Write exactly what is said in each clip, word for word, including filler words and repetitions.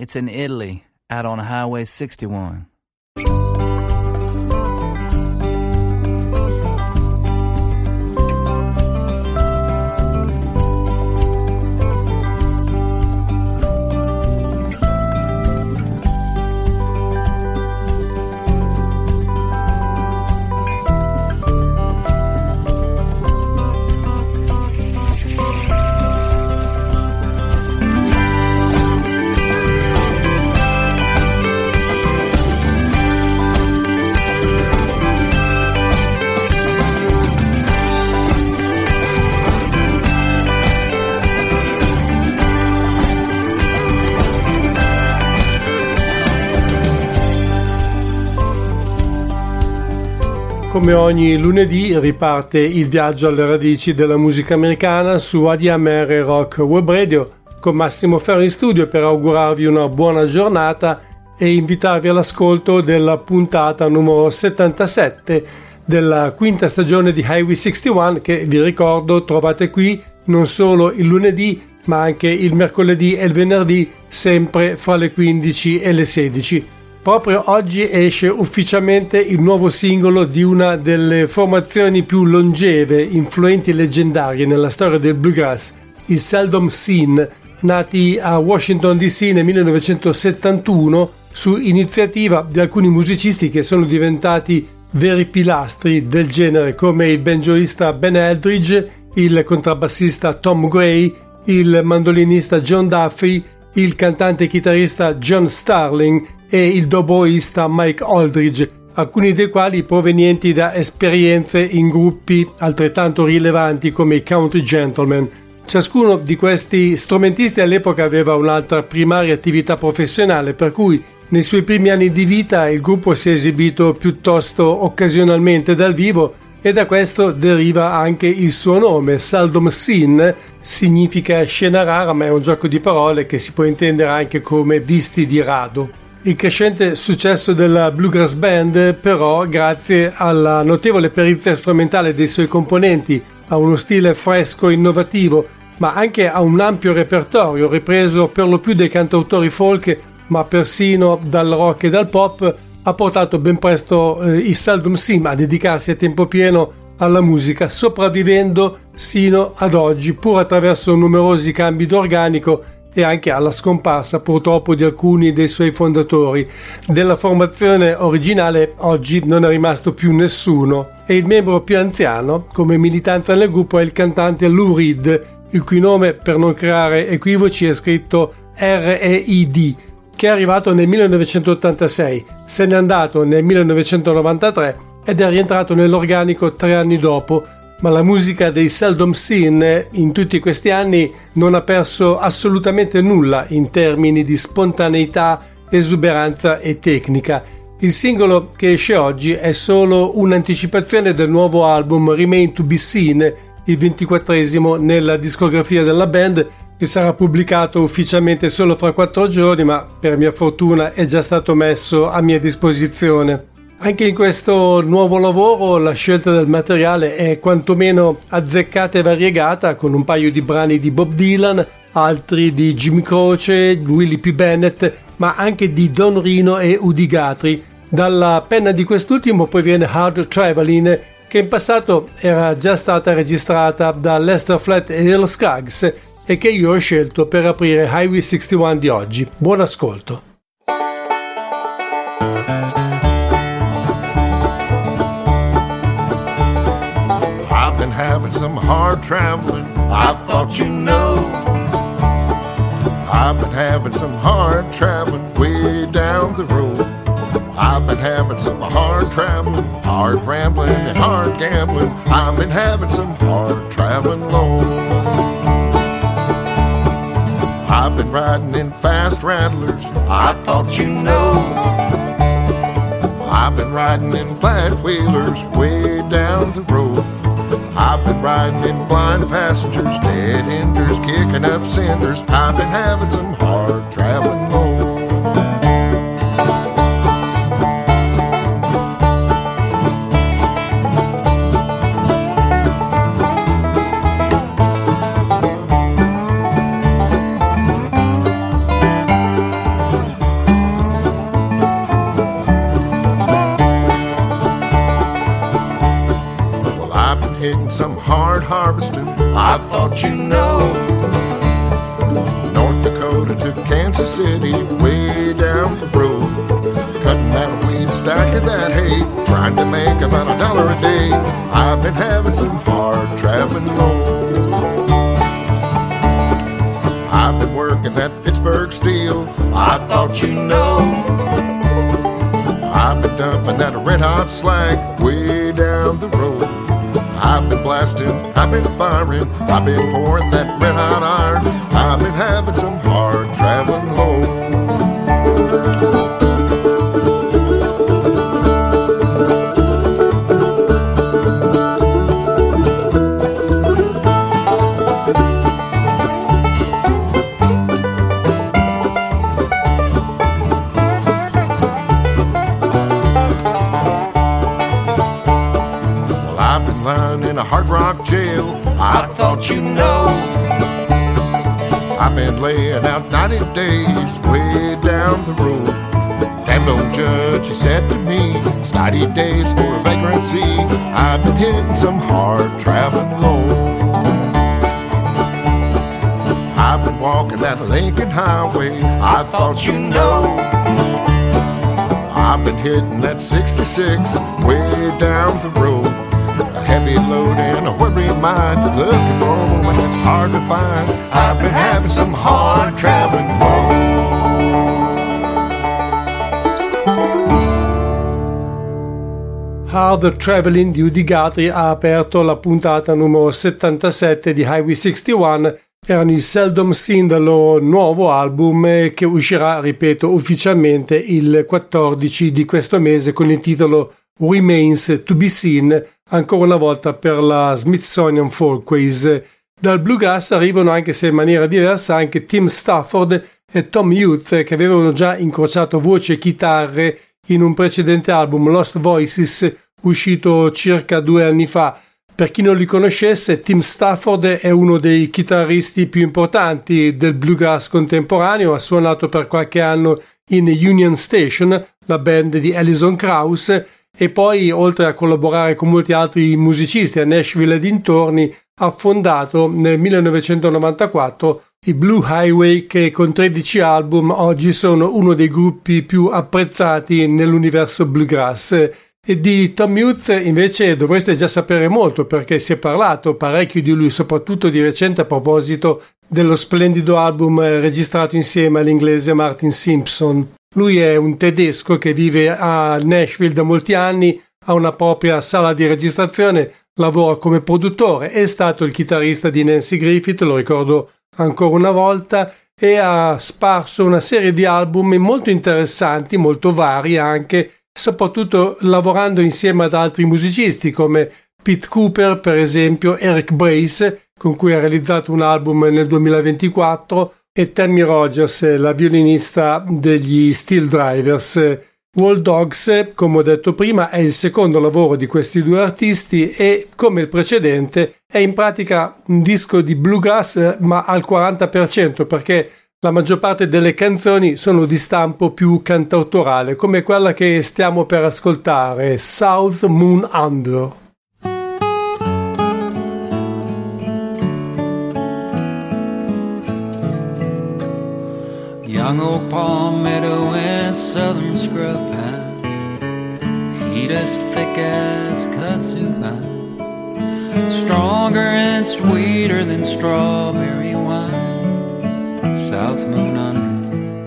It's in Italy, out on Highway sixty-one. Come ogni lunedì riparte il viaggio alle radici della musica americana su A D M R Rock Web Radio con Massimo Ferro in studio per augurarvi una buona giornata e invitarvi all'ascolto della puntata numero settantasette della quinta stagione di Highway sessantuno che, vi ricordo, trovate qui non solo il lunedì ma anche il mercoledì e il venerdì, sempre fra le quindici e le sedici. Proprio oggi esce ufficialmente il nuovo singolo di una delle formazioni più longeve, influenti e leggendarie nella storia del bluegrass, i Seldom Scene, nati a Washington D C nel millenovecentosettantuno su iniziativa di alcuni musicisti che sono diventati veri pilastri del genere, come il banjoista Ben Eldridge, il contrabbassista Tom Gray, il mandolinista John Duffy, il cantante e chitarrista John Starling e il doboista Mike Aldridge, alcuni dei quali provenienti da esperienze in gruppi altrettanto rilevanti come i Country Gentlemen. Ciascuno di questi strumentisti all'epoca aveva un'altra primaria attività professionale, per cui nei suoi primi anni di vita il gruppo si è esibito piuttosto occasionalmente dal vivo e da questo deriva anche il suo nome. Seldom Seen significa scena rara, ma è un gioco di parole che si può intendere anche come visti di rado. Il crescente successo della Bluegrass Band, però, grazie alla notevole perizia strumentale dei suoi componenti, a uno stile fresco e innovativo, ma anche a un ampio repertorio ripreso per lo più dai cantautori folk, ma persino dal rock e dal pop, ha portato ben presto eh, i Seldom Scene a dedicarsi a tempo pieno alla musica, sopravvivendo sino ad oggi, pur attraverso numerosi cambi d'organico e anche alla scomparsa purtroppo di alcuni dei suoi fondatori. Della formazione originale oggi non è rimasto più nessuno e il membro più anziano come militanza nel gruppo è il cantante Lou Reed, il cui nome, per non creare equivoci, è scritto R E I D, che è arrivato nel millenovecentottantasei, se n'è andato nel millenovecentonovantatré ed è rientrato nell'organico tre anni dopo, ma la musica dei Seldom Scene in tutti questi anni non ha perso assolutamente nulla in termini di spontaneità, esuberanza e tecnica. Il singolo che esce oggi è solo un'anticipazione del nuovo album Remain to be Seen, il ventiquattresimo nella discografia della band, che sarà pubblicato ufficialmente solo fra quattro giorni, ma per mia fortuna è già stato messo a mia disposizione. Anche in questo nuovo lavoro la scelta del materiale è quantomeno azzeccata e variegata, con un paio di brani di Bob Dylan, altri di Jimmy Croce, Willie P. Bennett, ma anche di Don Reno e Udi Guthrie. Dalla penna di quest'ultimo poi viene Hard Traveling, che in passato era già stata registrata da Lester Flatt e Earl Scruggs e che io ho scelto per aprire Highway sessantuno di oggi. Buon ascolto. Having some hard traveling, I thought you know. I've been having some hard traveling way down the road. I've been having some hard traveling, hard rambling and hard gambling. I've been having some hard traveling low. I've been riding in fast rattlers, I thought you know. I've been riding in flat wheelers way down the road. I've been riding in blind passengers, dead enders, kicking up cinders. I've been having some hard traveling low. hitting some hard harvesting. I thought you know. North Dakota to Kansas City, way down the road. Cutting that weed, stacking that hay, trying to make about a dollar a day. I've been having some hard traveling load. I've been working that Pittsburgh steel. I thought you know. I've been dumping that red hot slag way down the road. I've been blasting, I've been firing, I've been pouring that red hot iron. I've been having some hard traveling load. In a hard rock jail, I thought you know. I've been laying out ninety days way down the road. Damn old judge, he said to me, it's ninety days for vagrancy. I've been hitting some hard traveling load. I've been walking that Lincoln Highway, I thought you know. I've been hitting that sixty-six way down the road. A heavy load and a worried mind, looking for a woman that's hard to find. I've been having some hard traveling load. Hard Traveling di Udi Guthrie ha aperto la puntata numero settantasette di Highway sessantuno. Erano i Seldom Seen dal loro nuovo album che uscirà, ripeto, ufficialmente il quattordici di questo mese con il titolo Remains to be Seen, ancora una volta per la Smithsonian Folkways. Dal bluegrass arrivano, anche se in maniera diversa, anche Tim Stafford e Tom Youth, che avevano già incrociato voce e chitarre in un precedente album, Lost Voices, uscito circa due anni fa. Per chi non li conoscesse, Tim Stafford è uno dei chitarristi più importanti del bluegrass contemporaneo, ha suonato per qualche anno in Union Station, la band di Alison Krauss, e poi, oltre a collaborare con molti altri musicisti a Nashville e dintorni, ha fondato nel millenovecentonovantaquattro i Blue Highway, che con tredici album oggi sono uno dei gruppi più apprezzati nell'universo bluegrass. E di Tom Youth invece dovreste già sapere molto, perché si è parlato parecchio di lui, soprattutto di recente a proposito dello splendido album registrato insieme all'inglese Martin Simpson. Lui è un tedesco che vive a Nashville da molti anni, ha una propria sala di registrazione, lavora come produttore, è stato il chitarrista di Nancy Griffith, lo ricordo ancora una volta, e ha sparso una serie di album molto interessanti, molto vari anche, soprattutto lavorando insieme ad altri musicisti come Pete Cooper, per esempio, Eric Brace, con cui ha realizzato un album nel duemilaventiquattro, e Tammy Rogers, la violinista degli Steel Drivers. Wall Dogs, come ho detto prima, è il secondo lavoro di questi due artisti e, come il precedente, è in pratica un disco di bluegrass, ma al quaranta per cento, perché la maggior parte delle canzoni sono di stampo più cantautorale, come quella che stiamo per ascoltare, South Moon Under. Young old palmetto and southern scrub pine, heat as thick as kudzu pine, stronger and sweeter than strawberry wine. South Moon Under,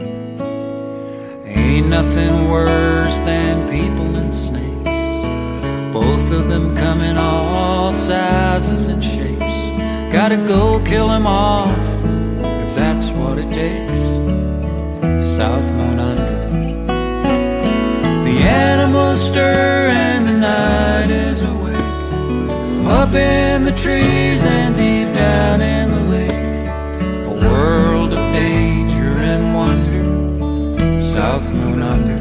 ain't nothing worse than people and snakes, both of them come in all sizes and shapes. Gotta go kill them off if that's what it takes. South Moon Under, the animals stir and the night is awake, up in the trees and deep down in the lake, a world of danger and wonder. South Moon Under.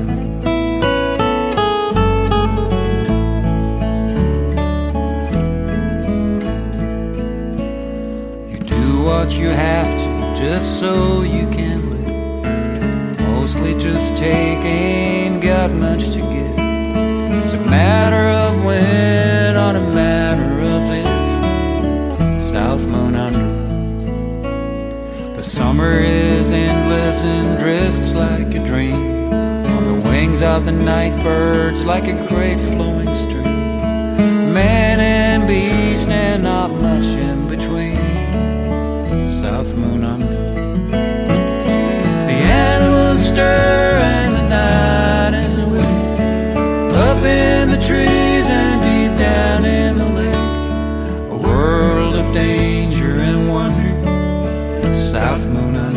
You do what you have to just so you can live. Mostly just take, ain't got much to give. It's a matter of when, on a matter of if. summer is endless and drifts like a dream on the wings of the night birds, like a great flowing stream. Man and beast and not much in between. South moon under. The animals stir and the night is awake. Up in the trees and deep down in the lake. A world of danger and wonder. South moon under.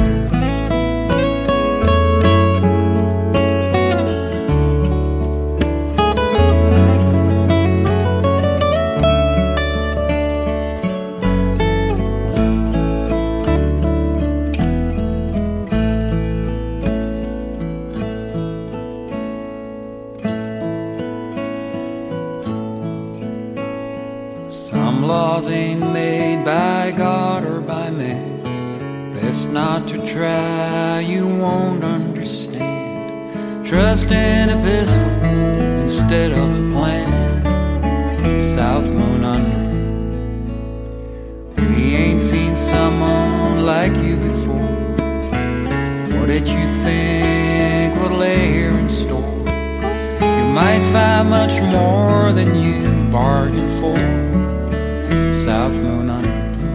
Some laws ain't made by God or by man. Best not to try, you won't understand. Trust in a pistol instead of a plan. South moon under. We ain't seen someone like you before. What did you think would lay here in store? You might find much more than you bargained for. South moon under.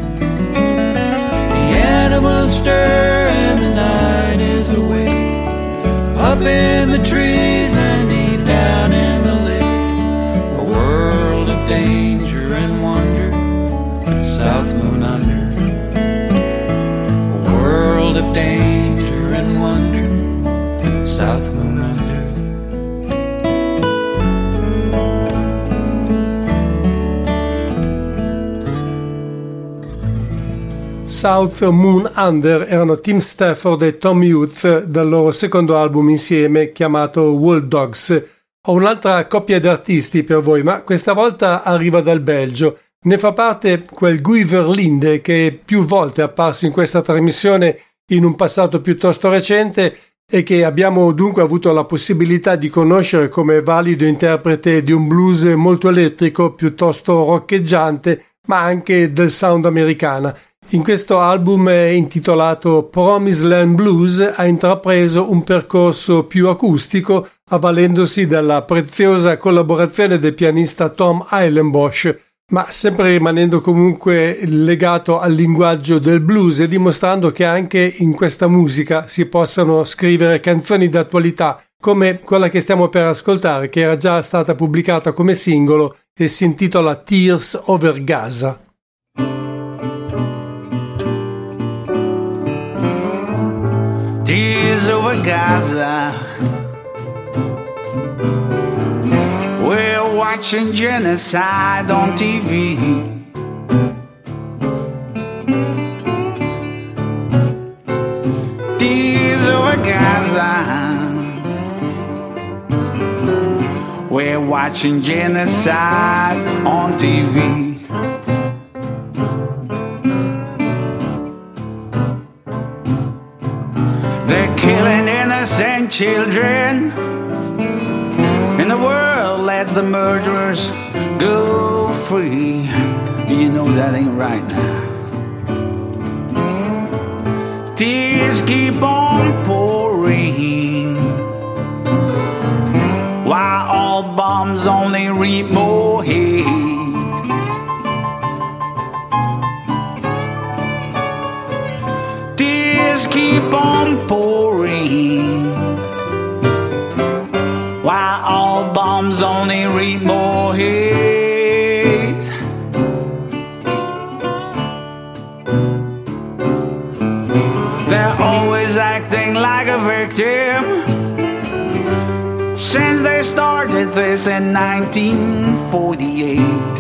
Animals stir and the night is awake. Up in the trees and deep down in the lake. A world of danger and wonder. South moon under. A world of danger and wonder. South moon under. South Moon Under erano Tim Stafford e Tom Youth dal loro secondo album insieme chiamato Wall Dogs. Ho un'altra coppia di artisti per voi, ma questa volta arriva dal Belgio. Ne fa parte quel Guy Verlinde che più volte è apparso in questa trasmissione in un passato piuttosto recente e che abbiamo dunque avuto la possibilità di conoscere come valido interprete di un blues molto elettrico, piuttosto roccheggiante, ma anche del sound americana. In questo album intitolato Promised Land Blues ha intrapreso un percorso più acustico, avvalendosi della preziosa collaborazione del pianista Tom Eilenbosch, ma sempre rimanendo comunque legato al linguaggio del blues e dimostrando che anche in questa musica si possano scrivere canzoni d'attualità, come quella che stiamo per ascoltare, che era già stata pubblicata come singolo e si intitola Tears Over Gaza. Tears over Gaza. We're watching genocide on T V. Tears over Gaza. We're watching genocide on T V. They're killing innocent children, and the world lets the murderers go free. You know that ain't right now. Tears keep on pouring, while all bombs only reap more hate. Tears keep on pouring, while all bombs only reap more hate. They're always acting like a victim since they started this in nineteen forty-eight.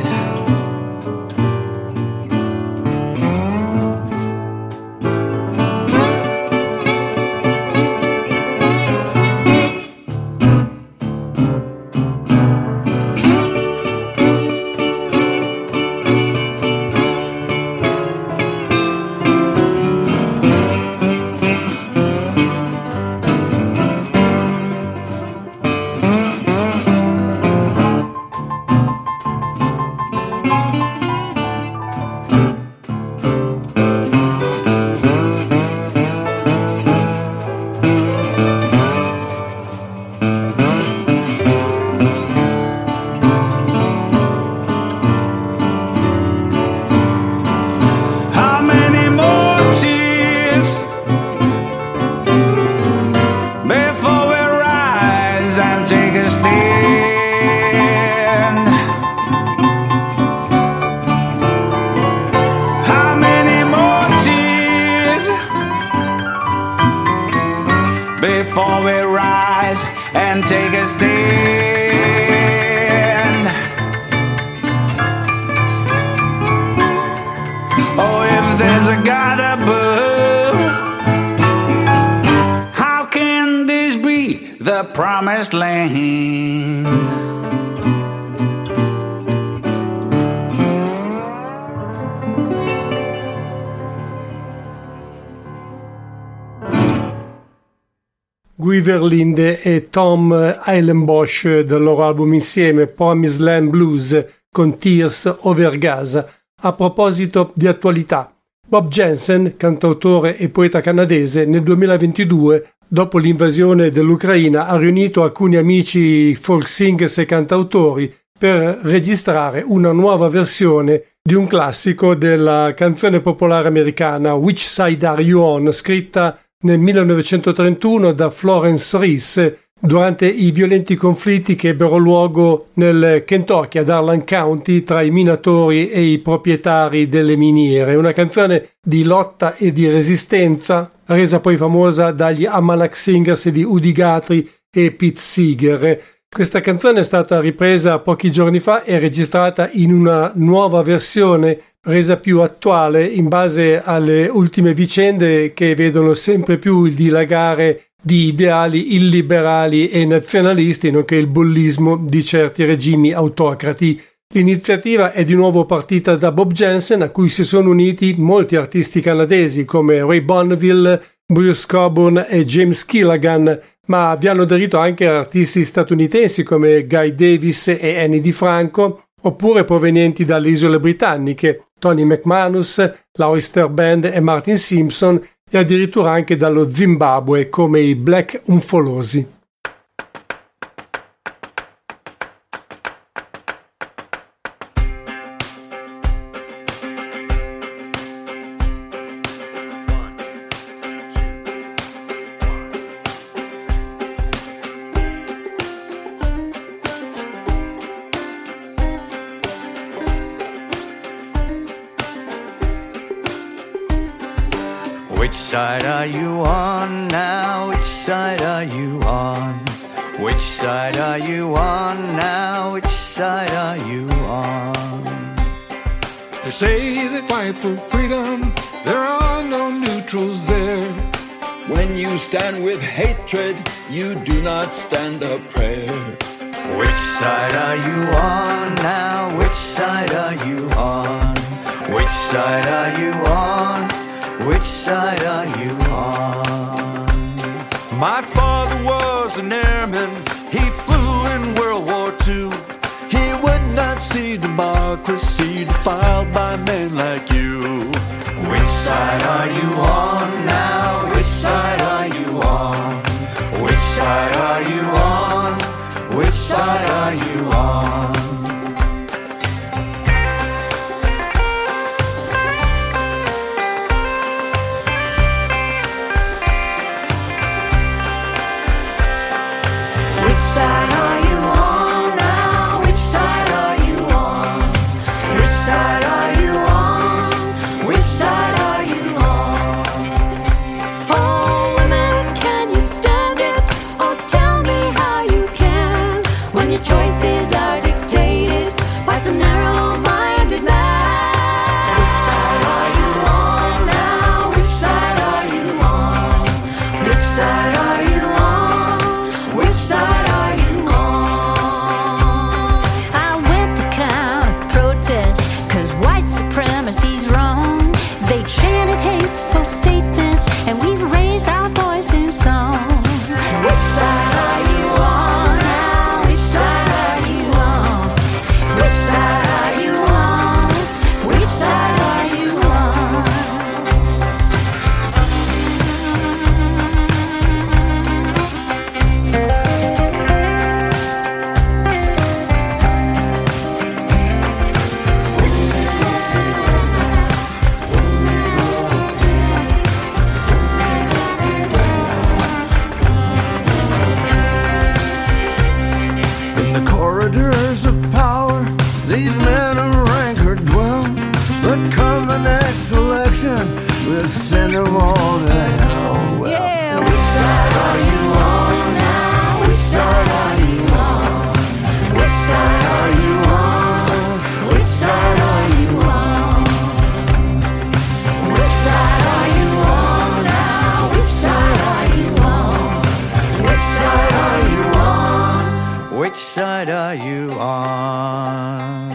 before we rise and take a stand. Oh, if there's a God above, how can this be the promised land? Guy Verlinde e Tom Eilenbosch del loro album insieme Promised Land Blues con Tears Over Gaza. A proposito di attualità, Bob Jensen, cantautore e poeta canadese, nel duemilaventidue, dopo l'invasione dell'Ucraina, ha riunito alcuni amici folk singers e cantautori per registrare una nuova versione di un classico della canzone popolare americana Which Side Are You On, scritta nel millenovecentotrentuno da Florence Reese durante i violenti conflitti che ebbero luogo nel Kentucky, ad Harlan County, tra i minatori e i proprietari delle miniere. Una canzone di lotta e di resistenza, resa poi famosa dagli Almanac Singers di Udi Guthrie e Pete Seeger. Questa canzone è stata ripresa pochi giorni fa e registrata in una nuova versione resa più attuale in base alle ultime vicende che vedono sempre più il dilagare di ideali illiberali e nazionalisti, nonché il bullismo di certi regimi autocrati. L'iniziativa è di nuovo partita da Bob Jensen, a cui si sono uniti molti artisti canadesi come Ray Bonneville, Bruce Coburn e James Keelaghan, ma vi hanno aderito anche artisti statunitensi come Guy Davis e Annie DiFranco, oppure provenienti dalle isole britanniche, Tony McManus, la Oyster Band e Martin Simpson, e addirittura anche dallo Zimbabwe come i Black Umfolosi. Which side are you on now? Which side are you on? Which side are you on now? Which side are you on? They say they fight for freedom. There are no neutrals there. When you stand with hatred, you do not stand a prayer. Which side are you on now? Which side are you on? Which side are you on? Which side are you on? My father was an airman. He flew in World War Two. He would not see democracy defiled by men like you. Which side are you on now? Which side are you on? Which side are you on? Which side are you on? Which side are you on now? Which side are you on? Which side are you on? Which side are you on? Oh, women, can you stand it? Oh, tell me how you can, when your choices are dictated by some narrow-minded man. Which side are you on now? Which side are you on? Which side are you on? Which side are you on? I went to counter protest, cause white supremacy's wrong. They chanted hateful statements, and we've raised our voice in song. Which side are you on now? Which side are you on? Which side are you on? Which side are you on? In the corridors of power, these men of rancor dwell. But come the next election, we'll send them all to hell. Well, Yeah, which side are you on? side are you on?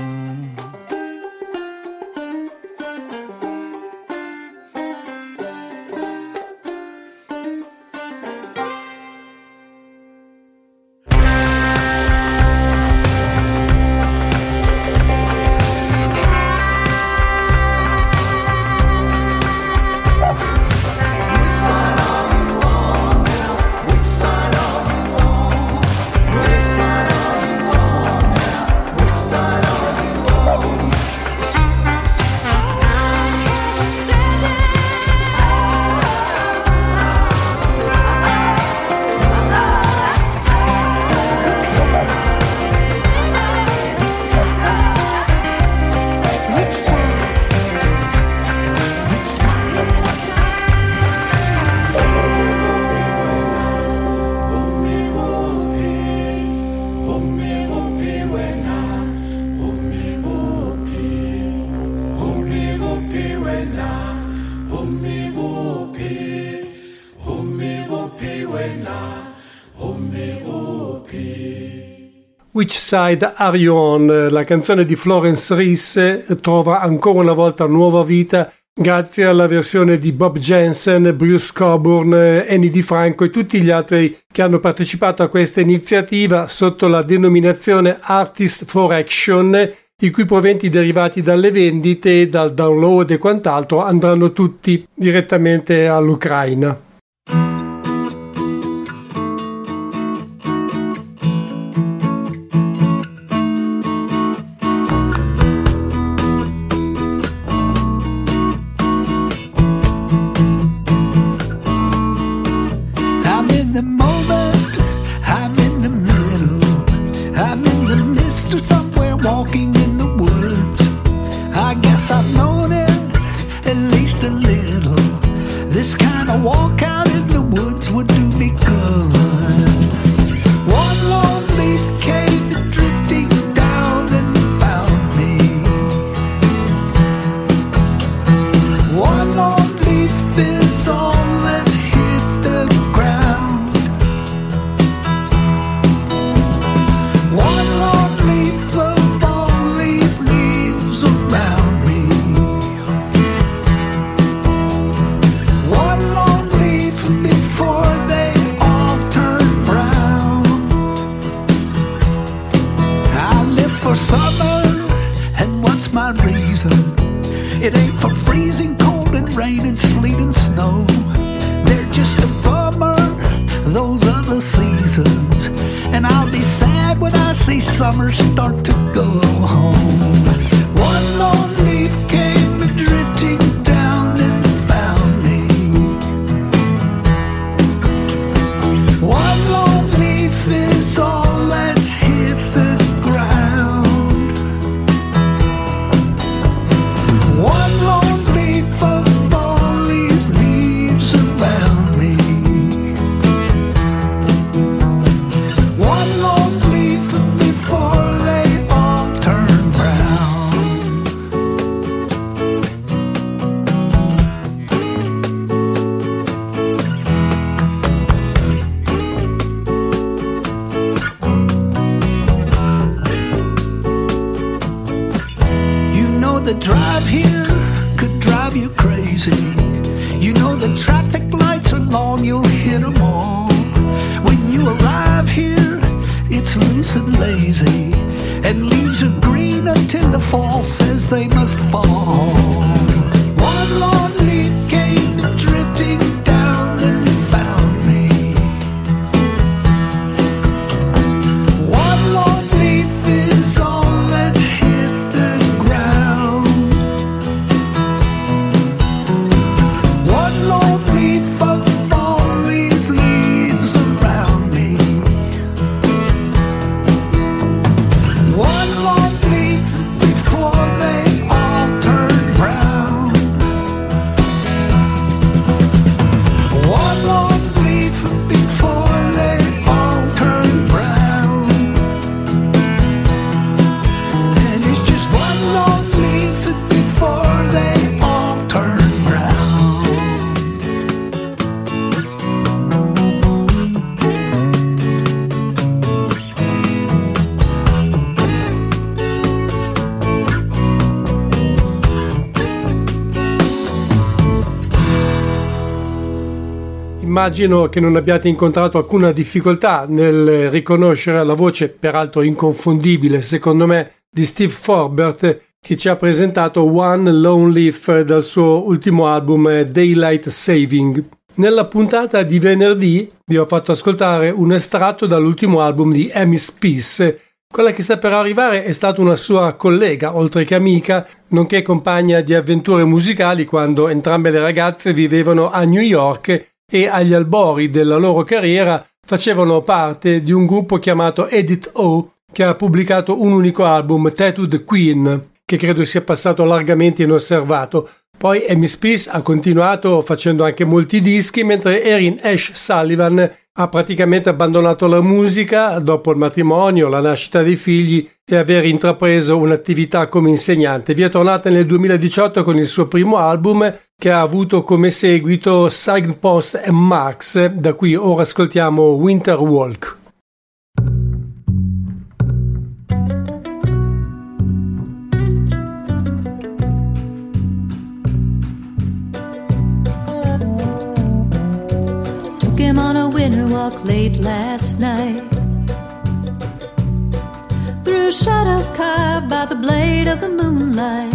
Which Side Are You On? La canzone di Florence Reese trova ancora una volta nuova vita grazie alla versione di Bob Jensen, Bruce Coburn, Annie DiFranco e tutti gli altri che hanno partecipato a questa iniziativa sotto la denominazione Artist for Action, i cui proventi derivati dalle vendite, dal download e quant'altro andranno tutti direttamente all'Ucraina. The drive here could drive you crazy. You know the traffic lights are long, you'll hit them all. When you arrive here, it's loose and lazy, and leaves are green until the fall says they must fall. One long leaf came drifting down and found me. One long leaf is all that's hit the ground. One long leaf of all these leaves around me. One long leaf before they all turn brown. immagino che non abbiate incontrato alcuna difficoltà nel riconoscere la voce, peraltro inconfondibile secondo me, di Steve Forbert, che ci ha presentato One Lone Leaf dal suo ultimo album Daylight Saving. Nella puntata di venerdì vi ho fatto ascoltare un estratto dall'ultimo album di Amy Speace. Quella che sta per arrivare è stata una sua collega, oltre che amica, nonché compagna di avventure musicali quando entrambe le ragazze vivevano a New York e agli albori della loro carriera facevano parte di un gruppo chiamato Edit O, che ha pubblicato un unico album, Tattooed Queen, che credo sia passato largamente inosservato. Poi Amy Speace ha continuato facendo anche molti dischi, mentre Erin Ash Sullivan ha praticamente abbandonato la musica dopo il matrimonio, la nascita dei figli e aver intrapreso un'attività come insegnante. Vi è tornata nel duemiladiciotto con il suo primo album, che ha avuto come seguito Signpost and Marks, da cui ora ascoltiamo Winter Walk. Him on a winter walk late last night, through shadows carved by the blade of the moonlight.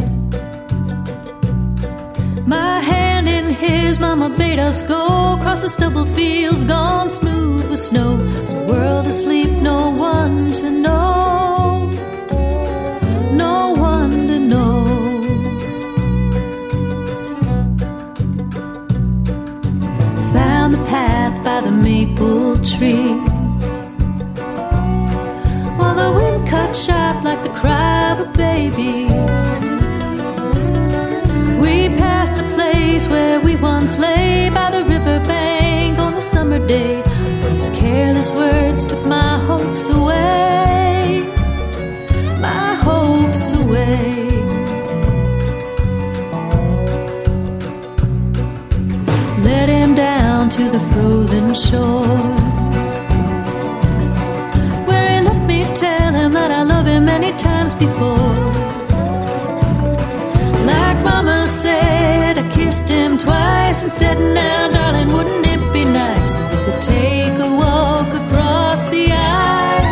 My hand in his, mama bade us go across the stubble fields gone smooth with snow. The world asleep, no one to know, no one to know. Found the path by the maple tree, while the wind cut sharp like the cry of a baby. We passed a place where we once lay by the riverbank on a summer day, when his careless words took my hopes away, my hopes away. Led him down to the frozen shore, where he let me tell him that I love him many times before. Like mama said, I kissed him twice and said, now darling, wouldn't it be nice if we could take a walk across the ice?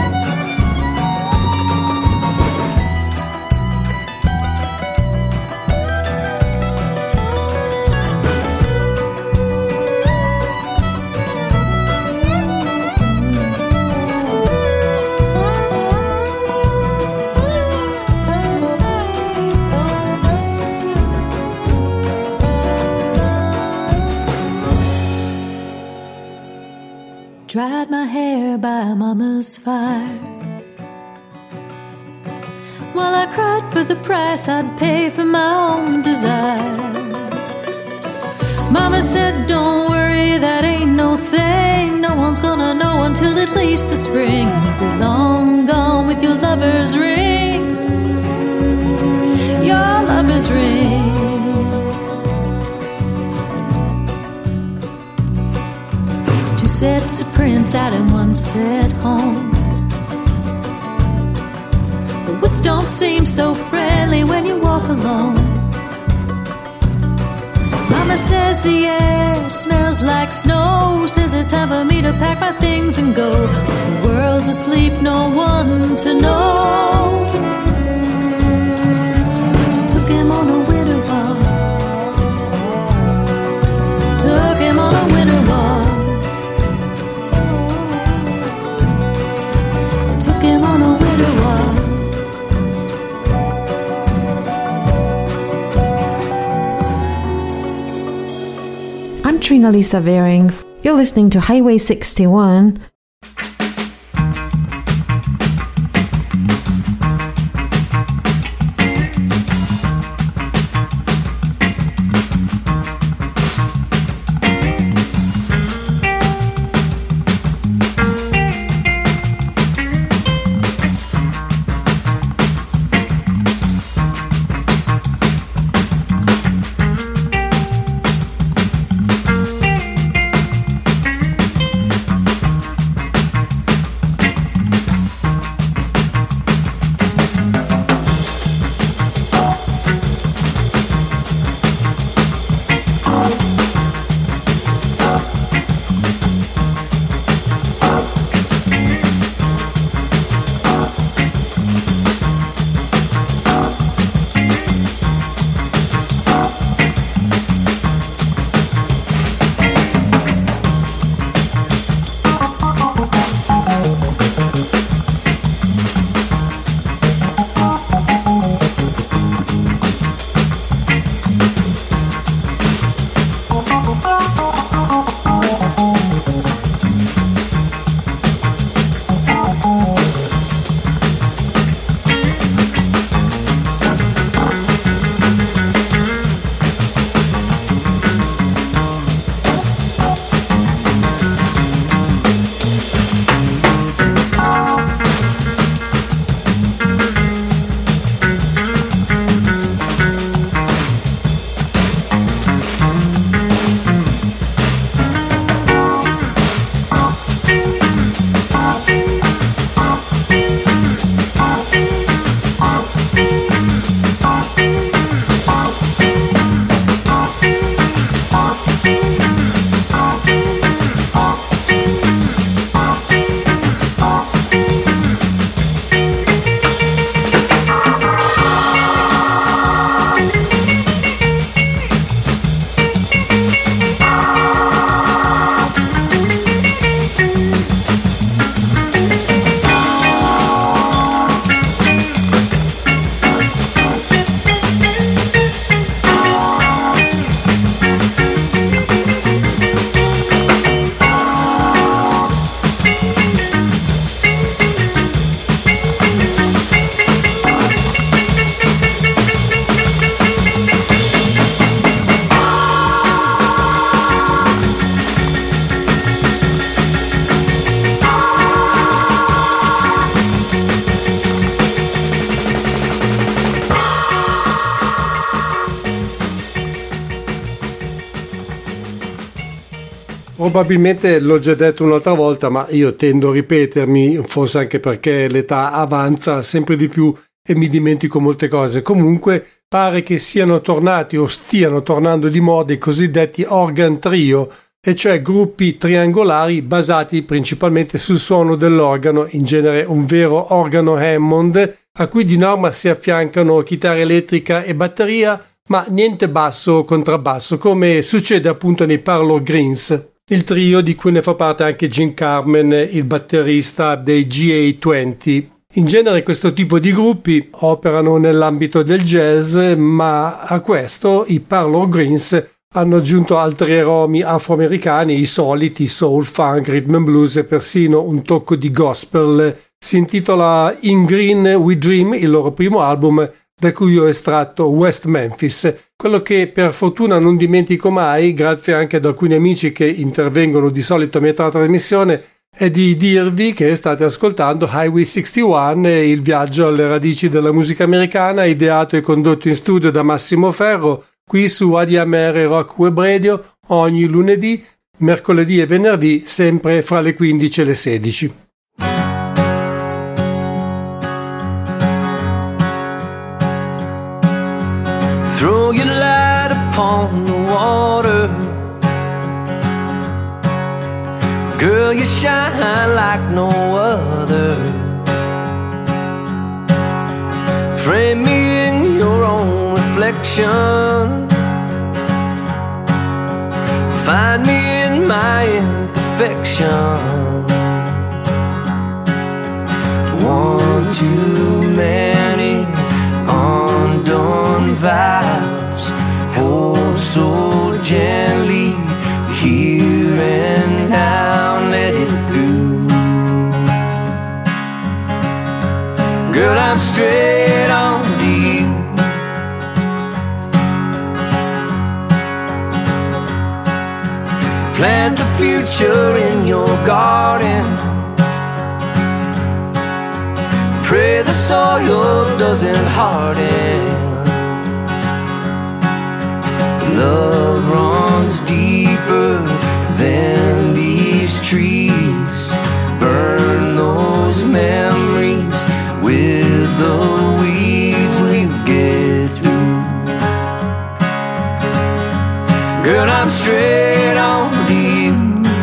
Dried my hair by mama's fire, while I cried for the price I'd pay for my own desire. Mama said, don't worry, that ain't no thing. No one's gonna know until at least the spring. You'll be long gone with your lover's ring, your lover's ring. Sets of prints out in one set home. The woods don't seem so friendly when you walk alone. Mama says the air smells like snow, says it's time for me to pack my things and go. The world's asleep, no one to know. Took him on a winter walk, took him on a winter walk. Him on a winter walk. I'm Trina Lisa Vering. You're listening to Highway sixty-one. Probabilmente l'ho già detto un'altra volta, ma io tendo a ripetermi, forse anche perché l'età avanza sempre di più e mi dimentico molte cose. Comunque pare che siano tornati o stiano tornando di moda i cosiddetti organ trio, e cioè gruppi triangolari basati principalmente sul suono dell'organo, in genere un vero organo Hammond, a cui di norma si affiancano chitarra elettrica e batteria, ma niente basso o contrabbasso, come succede appunto nei Parlour Greens, il trio di cui ne fa parte anche Jim Carmen, il batterista dei G A venti. In genere questo tipo di gruppi operano nell'ambito del jazz, ma a questo i Parlour Greens hanno aggiunto altri aromi afroamericani, i soliti soul, funk, rhythm and blues e persino un tocco di gospel. Si intitola In Green We Dream, il loro primo album, da cui ho estratto West Memphis. Quello che per fortuna non dimentico mai, grazie anche ad alcuni amici che intervengono di solito a metà trasmissione, è di dirvi che state ascoltando Highway sessantuno, il viaggio alle radici della musica americana, ideato e condotto in studio da Massimo Ferro, qui su A D M R Rock Web Radio, ogni lunedì, mercoledì e venerdì, sempre fra le quindici e le sedici. Throw your light upon the water, girl, you shine like no other. Frame me in your own reflection, find me in my imperfection. One too many undone vows, hold so gently here and now, let it through. Girl, I'm straight on to you. Plant the future in your garden, pray the soil doesn't harden. Love runs deeper than these trees. Burn those memories with the weeds we get through. Girl, I'm straight on to you.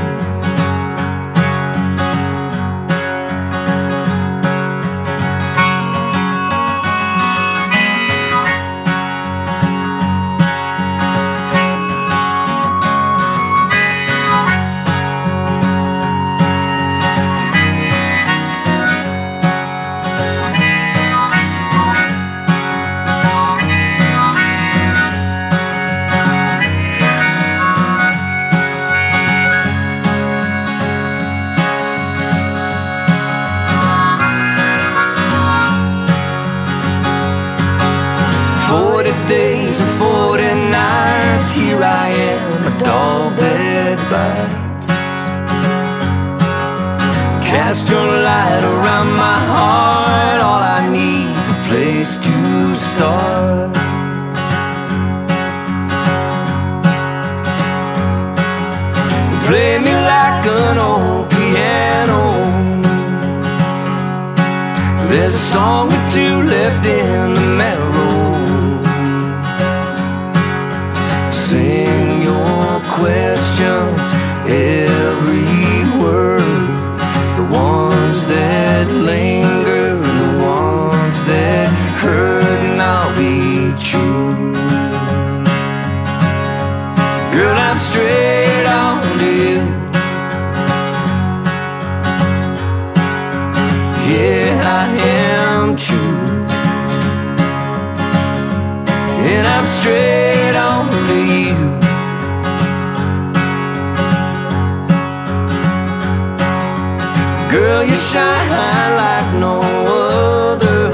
Days and forty nights, here I am, a dog that bites. Cast your light around my heart, all I need's a place to start. Play me like an old piano, there's a song or two left in the marrow. Sing your questions, every word, the ones that linger, the ones that hurt, and I'll be true. Girl, I'm straight on to you. Yeah, I am true. And I'm straight on to you. Girl, you shine like no other.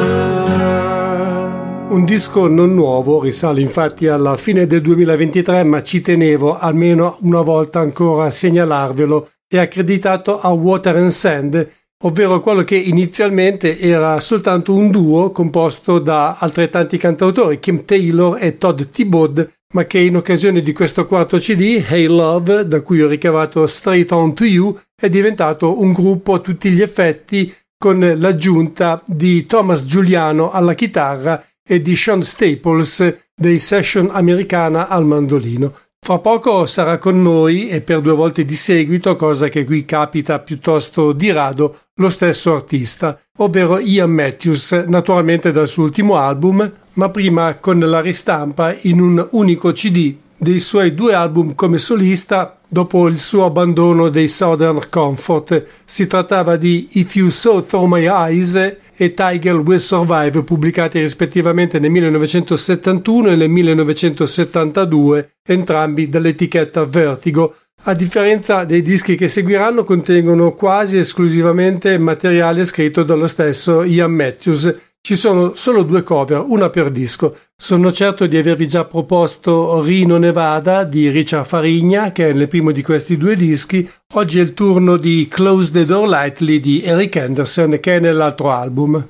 Un disco non nuovo, risale infatti alla fine del duemilaventitré, ma ci tenevo almeno una volta ancora a segnalarvelo. È accreditato a Water and Sand, ovvero quello che inizialmente era soltanto un duo composto da altrettanti cantautori, Kim Taylor e Todd Thibaud, ma che in occasione di questo quarto C D, Hey Love, da cui ho ricavato Straight On To You, è diventato un gruppo a tutti gli effetti, con l'aggiunta di Thomas Giuliano alla chitarra e di Sean Staples dei Session Americana al mandolino. Fra poco sarà con noi, e per due volte di seguito, cosa che qui capita piuttosto di rado, lo stesso artista, ovvero Ian Matthews, naturalmente dal suo ultimo album, ma prima con la ristampa in un unico C D dei suoi due album come solista dopo il suo abbandono dei Southern Comfort. Si trattava di If You Saw Through My Eyes e Tiger Will Survive, pubblicati rispettivamente nel millenovecentosettantuno e nel millenovecentosettantadue, entrambi dall'etichetta Vertigo. A differenza dei dischi che seguiranno, contengono quasi esclusivamente materiale scritto dallo stesso Ian Matthews. Ci sono solo due cover, una per disco. Sono certo di avervi già proposto Reno Nevada di Richard Farigna, che è nel primo di questi due dischi. Oggi è il turno di Close the Door Lightly di Eric Anderson, che è nell'altro album.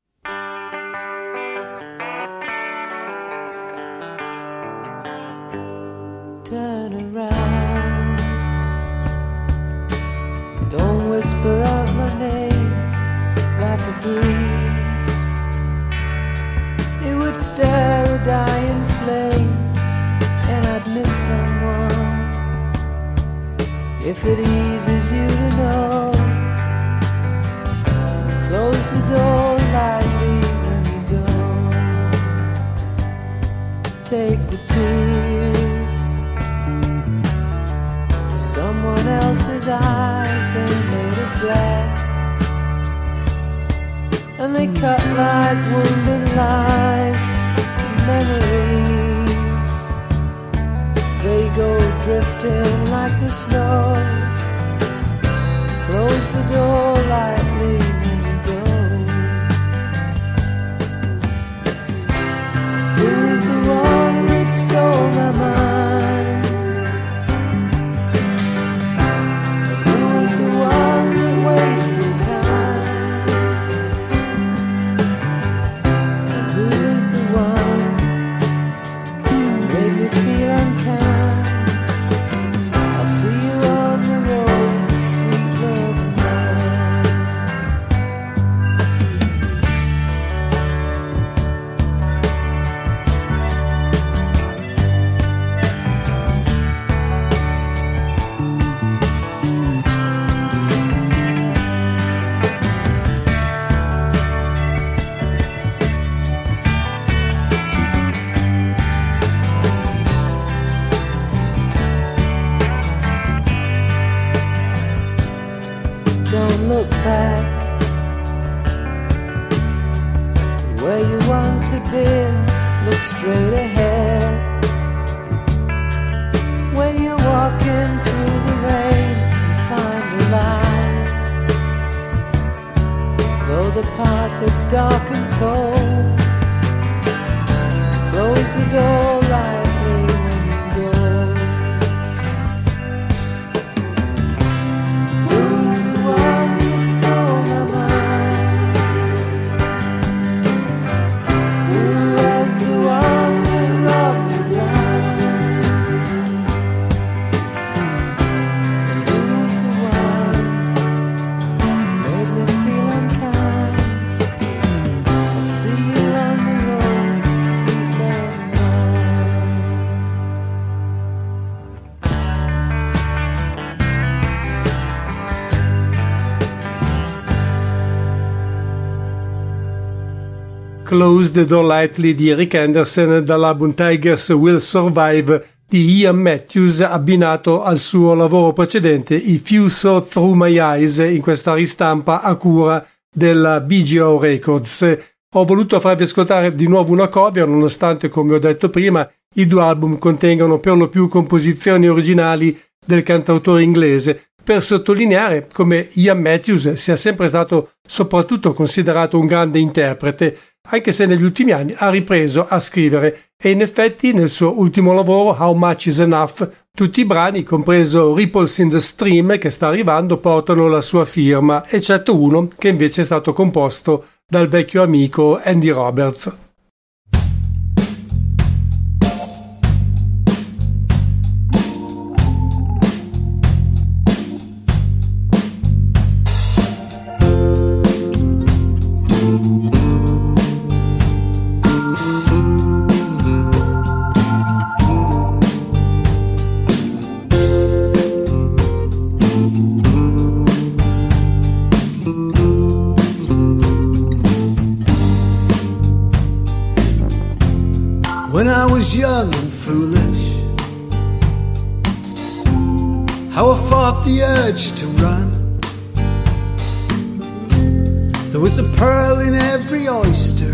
Turn around, don't whisper out my name like a breeze. It would stir a dying flame, and I'd miss someone. If it eases you to know, close the door lightly when you go. Take the tears to someone else's eyes, they're made of glass, and they cut like wounded lies, memories. They go drifting like the snow. Close the door lightly when you go. Who's the one that stole my mind? Who's the one that wasted time? And who is the one that made me feel unkind? I'll see you on the road, sweet love of mine. Don't look back to where you once had been. Look straight ahead. When you're walking through the rain and find the light, though the path is dark and cold, close the door lightly when you go. Who's the one that stole my mind? Who was the one that robbed me blind? And who's the one that made me feel unkind? I'll see you on the road, sweet love of mine. Close the Door Lightly di Eric Anderson dall'album Tigers Will Survive di Ian Matthews, abbinato al suo lavoro precedente If You Saw Through My Eyes, in questa ristampa a cura della B G O Records. Ho voluto farvi ascoltare di nuovo una cover, nonostante, come ho detto prima, i due album contengano per lo più composizioni originali del cantautore inglese, per sottolineare come Ian Matthews sia sempre stato soprattutto considerato un grande interprete, anche se negli ultimi anni ha ripreso a scrivere, e in effetti nel suo ultimo lavoro How Much Is Enough tutti i brani, compreso Ripples in the Stream che sta arrivando, portano la sua firma, eccetto uno che invece è stato composto dal vecchio amico Andy Roberts. was young and foolish, how I fought the urge to run. There was a pearl in every oyster,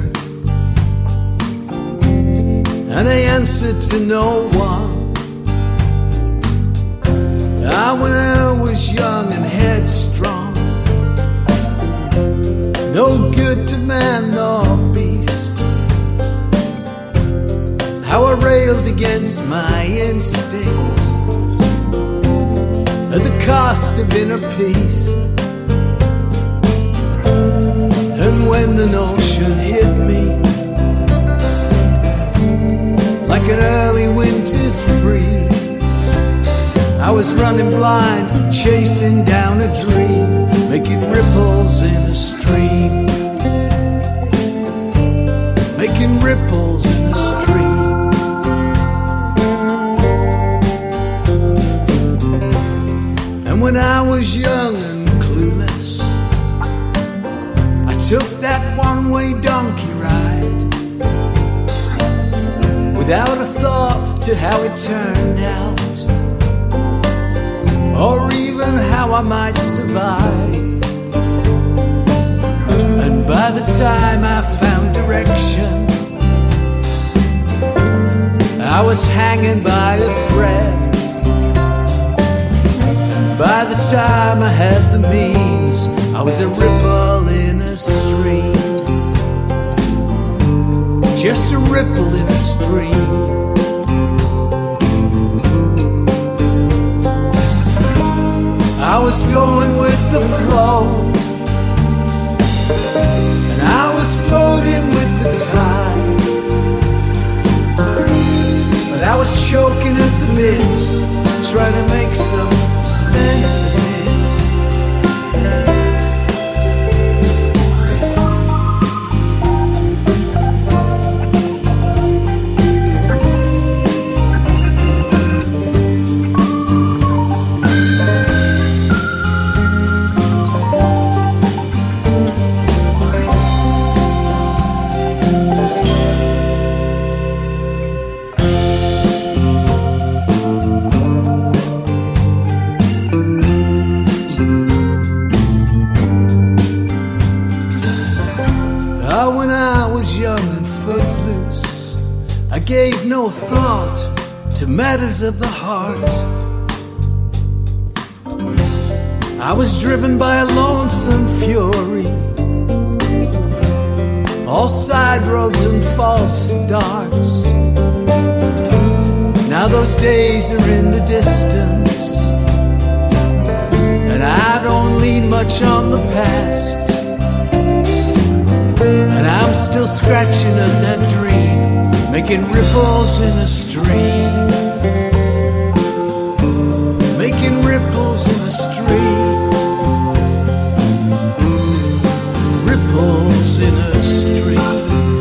and I answered to no one. Ah, when I was young and headstrong, no good to man nor beast, how I railed against my instincts at the cost of inner peace. And when the notion hit me like an early winter's freeze, I was running blind, chasing down a dream, making ripples in a stream, making ripples in a stream. And when I was young and clueless, I took that one-way donkey ride without a thought to how it turned out, or even how I might survive. And by the time I found direction, I was hanging by a thread. And by the time I had the means, I was a ripple in a stream, just a ripple in a stream. I was going with the flow, and I was floating with the tide, but I was choking at the bit, trying to make some sense of it. Gave no thought to matters of the heart. I was driven by a lonesome fury, all side roads and false starts. Now those days are in the distance, and I don't lean much on the past, and I'm still scratching at that dream, making ripples in a stream, making ripples in a stream, ripples in a stream.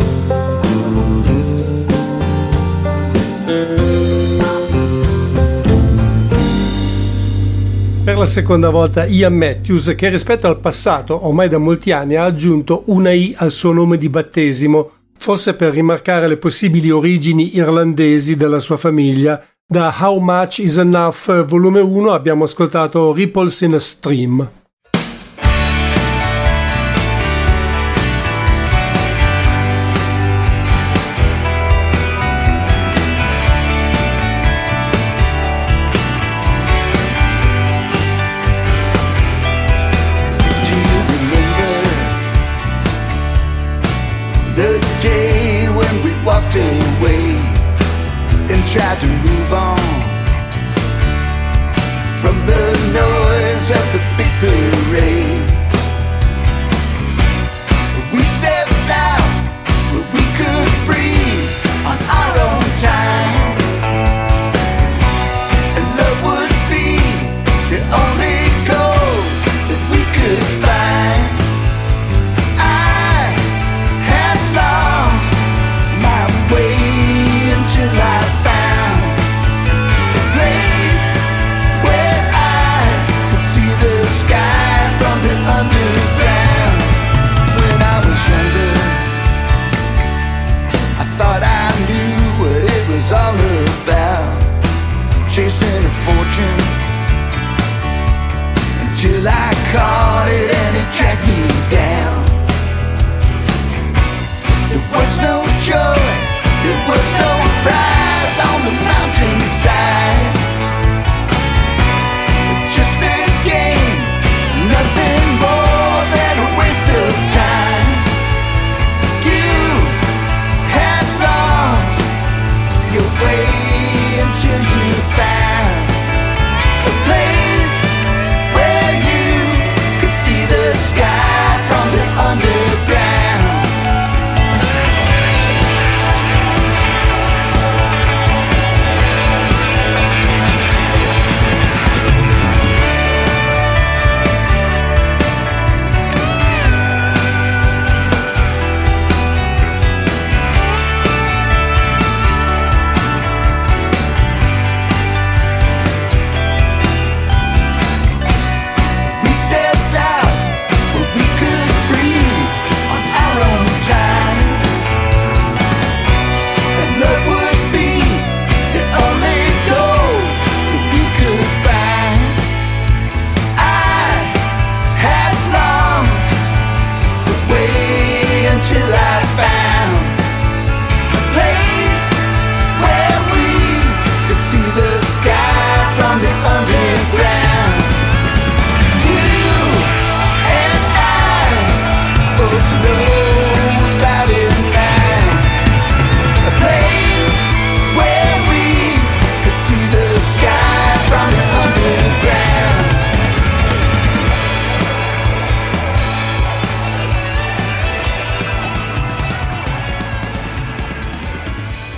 Per la seconda volta Ian Matthews, che rispetto al passato, ormai da molti anni, ha aggiunto una I al suo nome di battesimo, forse per rimarcare le possibili origini irlandesi della sua famiglia. Da How Much Is Enough volume uno abbiamo ascoltato Ripples in a Stream. Away and tried to move on from the noise of the big place.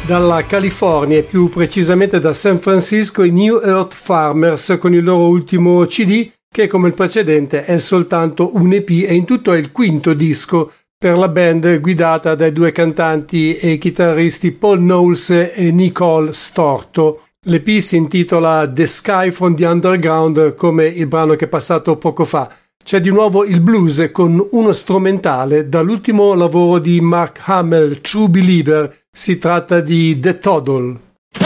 Dalla California e più precisamente da San Francisco i New Earth Farmers con il loro ultimo C D che come il precedente è soltanto un E P e in tutto è il quinto disco per la band guidata dai due cantanti e chitarristi Paul Knowles e Nicole Storto. L'E P si intitola The Sky from the Underground come il brano che è passato poco fa. C'è di nuovo il blues con uno strumentale dall'ultimo lavoro di Mark Hamill, True Believer. Si tratta di The Toddle.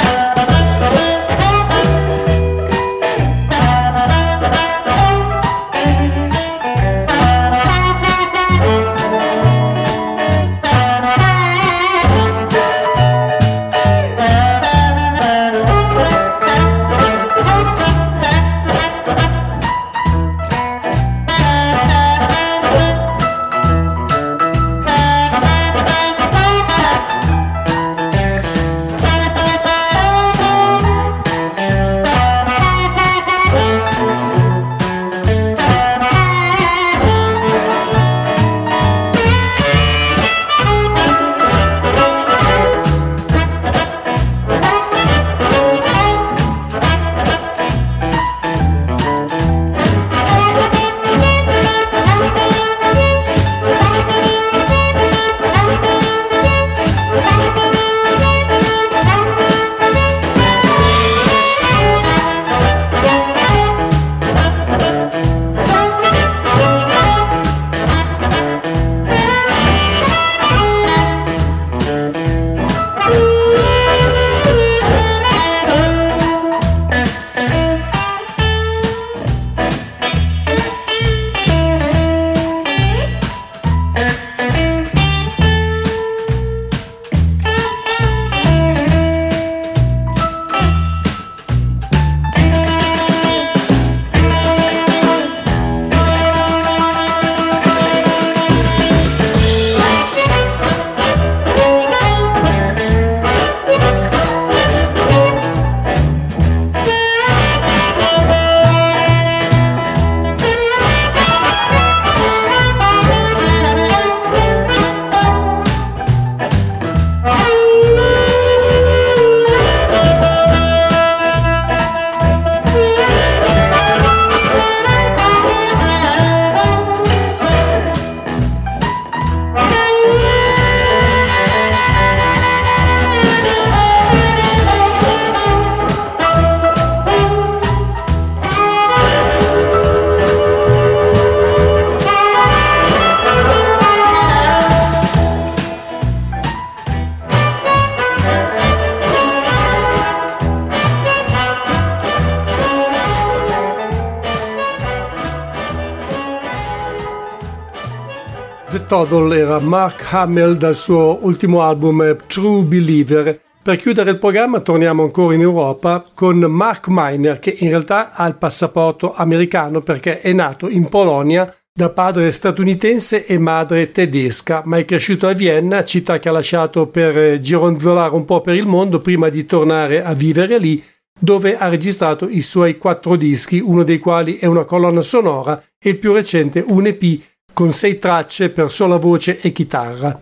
The Toddle era Mark Hamill dal suo ultimo album True Believer. Per chiudere il programma torniamo ancora in Europa con Mark Miner, che in realtà ha il passaporto americano perché è nato in Polonia da padre statunitense e madre tedesca, ma è cresciuto a Vienna, città che ha lasciato per gironzolare un po' per il mondo prima di tornare a vivere lì, dove ha registrato i suoi quattro dischi, uno dei quali è una colonna sonora e il più recente un E P con sei tracce per sola voce e chitarra.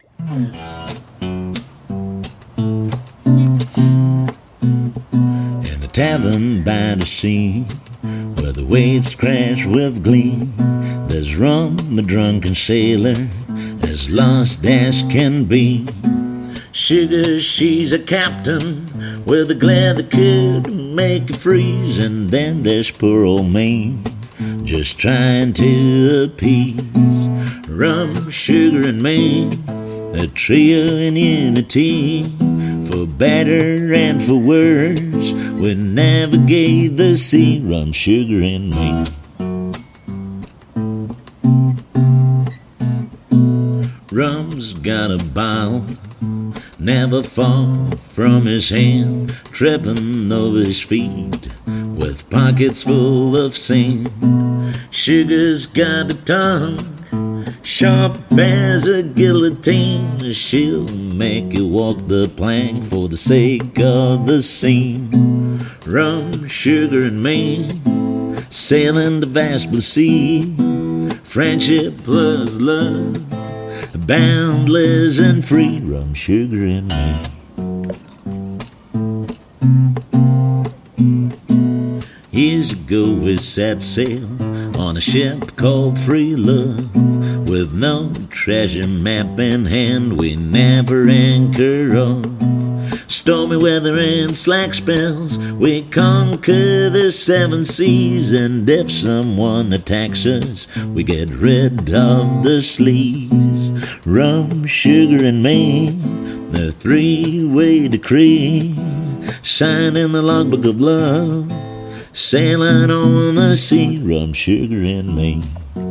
In the tavern by the sea, where the waves crash with glee, there's rum, the drunken sailor, as lost as can be. Sugar, she's a captain with a glare that could make you freeze. And then there's poor old me, just trying to appease. Rum, sugar, and me, a trio in unity. For better and for worse, we navigate the sea. Rum, sugar, and me. Rum's got a bottle, never far from his hand, tripping over his feet with pockets full of sand. Sugar's got a tongue, sharp as a guillotine. She'll make you walk the plank for the sake of the scene. Rum, sugar, and me, sailing the vast blue sea. Friendship plus love, boundless and free. Rum, sugar, and me. Years ago we set sail on a ship called Free Love. With no treasure map in hand, we never anchor off. Stormy weather and slack spells, we conquer the seven seas. And if someone attacks us, we get rid of the sleaze. Rum, sugar, and me, the three-way decree, signed in the logbook of love, sailing on the sea. Rum, sugar, and me.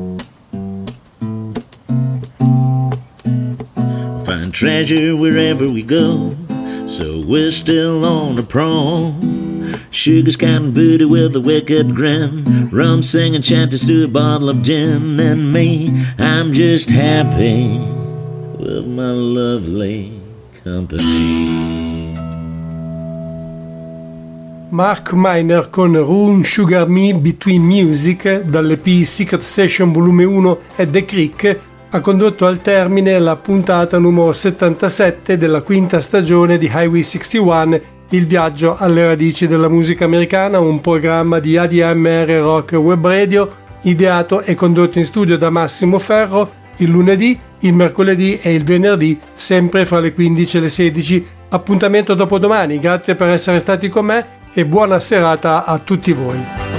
Find treasure wherever we go, so we're still on the prowl. Sugar's counting booty with a wicked grin, rum singing chanties to a bottle of gin. And me, I'm just happy with my lovely company. Mark Miner con Rum Sugar Me Between Music dall'E P Secret Session volume uno e The Creek ha condotto al termine la puntata numero settantasette della quinta stagione di Highway sessantuno, il viaggio alle radici della musica americana, un programma di A D M R Rock Web Radio ideato e condotto in studio da Massimo Ferro il lunedì, il mercoledì e il venerdì, sempre fra le quindici e le sedici. Appuntamento dopo domani, grazie per essere stati con me e buona serata a tutti voi.